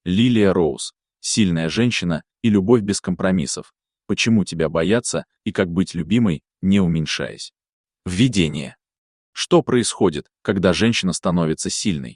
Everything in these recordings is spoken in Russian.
Лилия Роуз. Сильная женщина и любовь без компромиссов. Почему тебя бояться и как быть любимой, не уменьшаясь. Введение. Что происходит, когда женщина становится сильной?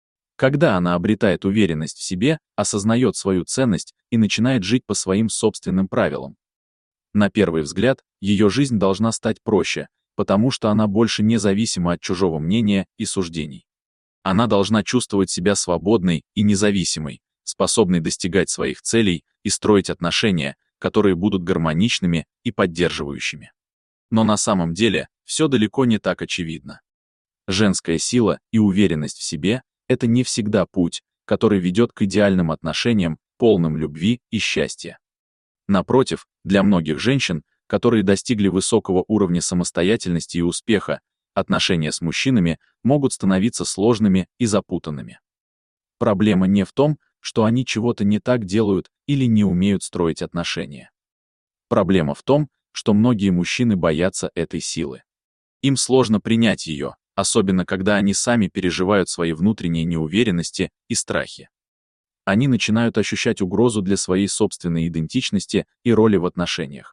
Когда она обретает уверенность в себе, осознает свою ценность и начинает жить по своим собственным правилам. На первый взгляд, ее жизнь должна стать проще, потому что она больше не зависима от чужого мнения и суждений. Она должна чувствовать себя свободной и независимой, способной достигать своих целей и строить отношения, которые будут гармоничными и поддерживающими. Но на самом деле все далеко не так очевидно. Женская сила и уверенность в себе — это не всегда путь, который ведет к идеальным отношениям, полным любви и счастья. Напротив, для многих женщин, которые достигли высокого уровня самостоятельности и успеха, отношения с мужчинами могут становиться сложными и запутанными. Проблема не в том, что они чего-то не так делают или не умеют строить отношения. Проблема в том, что многие мужчины боятся этой силы. Им сложно принять ее, особенно когда они сами переживают свои внутренние неуверенности и страхи. Они начинают ощущать угрозу для своей собственной идентичности и роли в отношениях.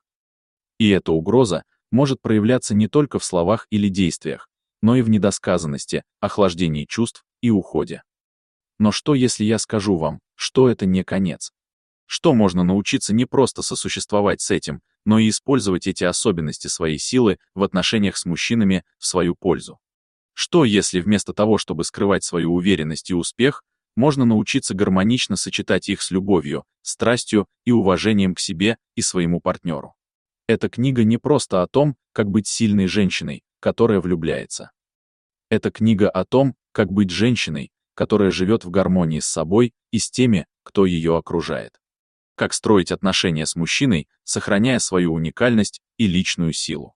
И эта угроза может проявляться не только в словах или действиях, но и в недосказанности, охлаждении чувств и уходе. Но что, если я скажу вам, что это не конец? Что можно научиться не просто сосуществовать с этим, но и использовать эти особенности своей силы в отношениях с мужчинами в свою пользу? Что, если вместо того, чтобы скрывать свою уверенность и успех, можно научиться гармонично сочетать их с любовью, страстью и уважением к себе и своему партнеру? Эта книга не просто о том, как быть сильной женщиной, которая влюбляется. Это книга о том, как быть женщиной, которая живет в гармонии с собой и с теми, кто ее окружает. Как строить отношения с мужчиной, сохраняя свою уникальность и личную силу.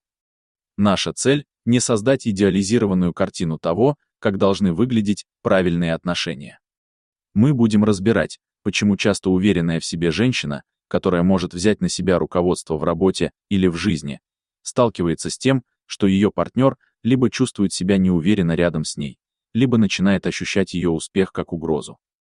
Наша цель — не создать идеализированную картину того, как должны выглядеть правильные отношения. Мы будем разбирать, почему часто уверенная в себе женщина, которая может взять на себя руководство в работе или в жизни, сталкивается с тем, что ее партнер либо чувствует себя неуверенно рядом с ней, либо начинает ощущать ее успех как угрозу.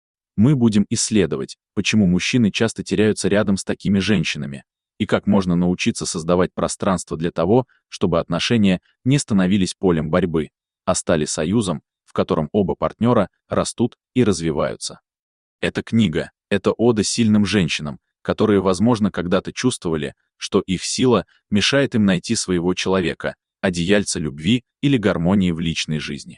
Мы будем исследовать, почему мужчины часто теряются рядом с такими женщинами, и как можно научиться создавать пространство для того, чтобы отношения не становились полем борьбы, а стали союзом, в котором оба партнера растут и развиваются. Эта книга — это ода сильным женщинам, которые, возможно, когда-то чувствовали, что их сила мешает им найти своего человека, одеяльца любви или гармонии в личной жизни.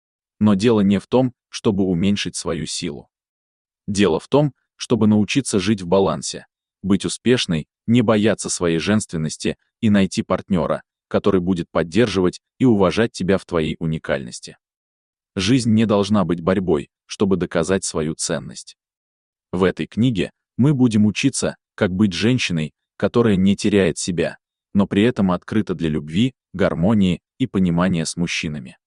Но дело не в том, чтобы уменьшить свою силу. Дело в том, чтобы научиться жить в балансе, быть успешной, не бояться своей женственности и найти партнера, который будет поддерживать и уважать тебя в твоей уникальности. Жизнь не должна быть борьбой, чтобы доказать свою ценность. В этой книге мы будем учиться, как быть женщиной, которая не теряет себя, но при этом открыта для любви, гармонии и понимания с мужчинами.